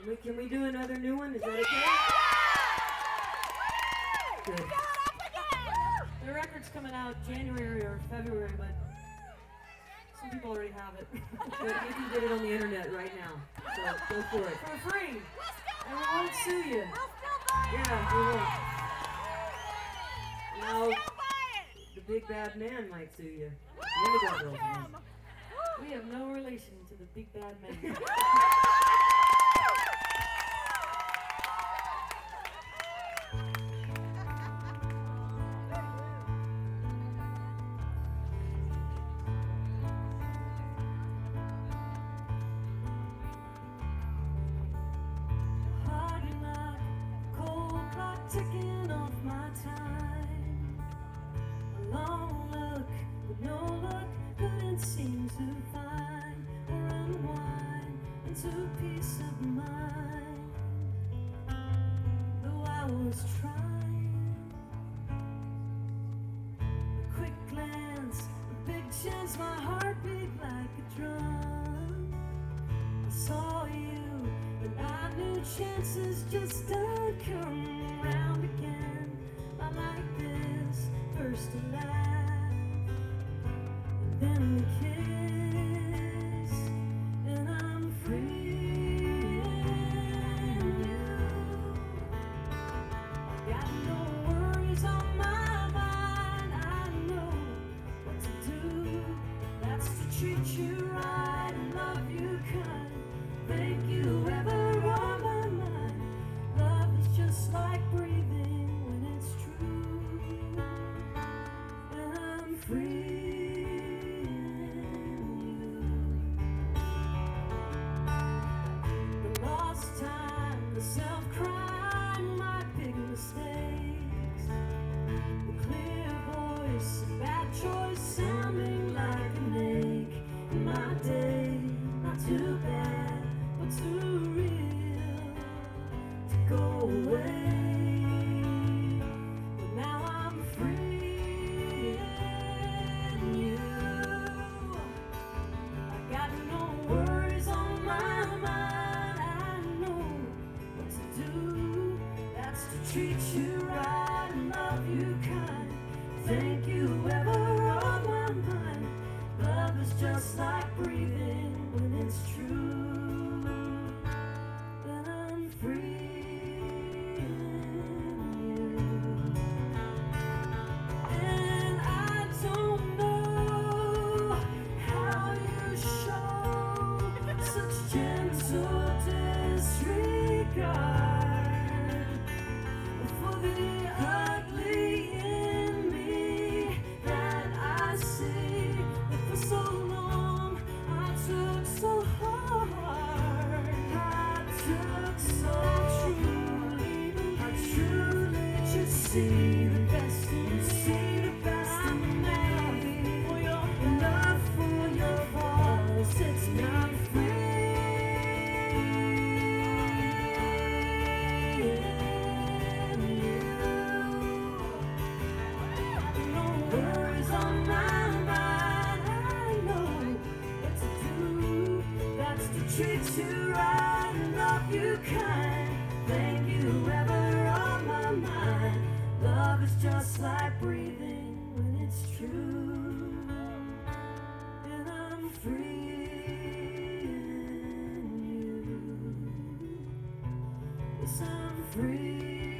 Can we do another new one? Is that okay? Good. The record's coming out January or February, but some people already have it. But you can get it on the internet right now. So go for it. For free. And we won't sue you. Yeah, we won't. Now, the big bad man might sue you. Indigo Girls. We have no relation to the big bad man. Ticking off my time. A long look, but no luck, couldn't seem to find or unwind into peace of mind. Though I was trying, a quick glance, a big chance, my heart beat like a drum. I saw you, and I knew chances just don't come round again. Not like this, first to laugh, and then we kiss, and I'm free. Got no worries on my mind. I know what to do. That's to treat you right and love you kind. Thank you ever on my mind. Love is just like breathing when it's true. And I'm free in you. The lost time, the self-crime, my big mistakes. The clear voice, bad choice, sounding like an ache in my day. Not too bad, but too real to go away. But now I'm free in you. I got no worries on my mind. I know what to do. That's to treat you right and love you kind. Thank you ever on my mind. Love is just like breathing when it's true. And I'm free in you. And I don't know how you show such gentle disregard for the ugly in me that I see. That for so long I took so hard. I took so truly. I truly just see the best in you. See the best in me. For your love, for your voice, sets me free in you. No worries on my mind. I know what to do. That's to treat you right and love you kind. Thank you ever on my mind. Love is just like breathing when it's true. And I'm free in you. Yes, I'm free.